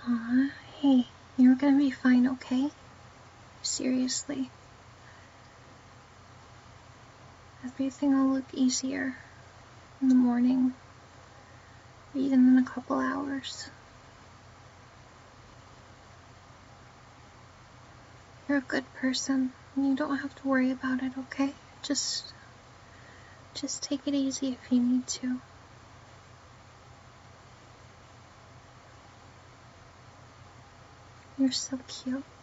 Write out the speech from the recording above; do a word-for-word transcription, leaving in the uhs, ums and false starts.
Aw, hey, you're gonna be fine, okay? Seriously. Everything will look easier in the morning, even in a couple hours. You're a good person, and you don't have to worry about it, okay? Just, just take it easy if you need to. You're so cute.